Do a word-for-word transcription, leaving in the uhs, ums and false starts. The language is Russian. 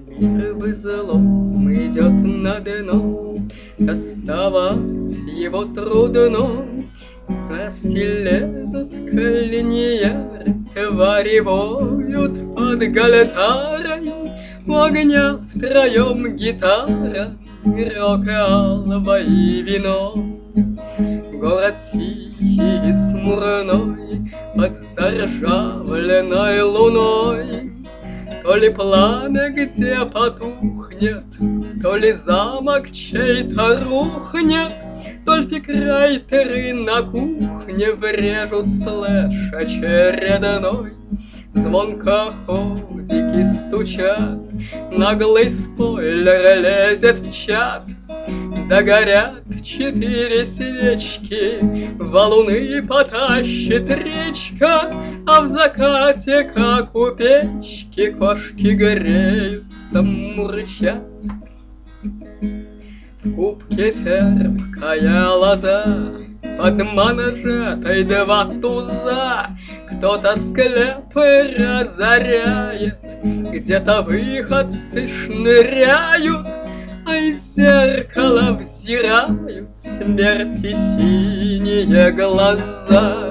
Мир безлом идет на дно, доставать его трудно. Насти лезут коллиньеры, твари воют под гальтарой. У огня втроем гитара, рок-алва и вино. Город тихий и смурной, под заржавленной луной. То ли пламя где потухнет, то ли замок чей-то рухнет, то ли фикрайтеры на кухне врежут слэш очередной. Звонко ходики стучат, наглый спойлер лезет в чат. Догорят четыре свечки, валуны потащит речка, а в закате, как у печки, кошки греются, мурчат. В кубке терпкая лоза, под манжетой два туза. Кто-то склепы разоряет, где-то выходцы шныряют, а из зеркала взирают смерти синие глаза.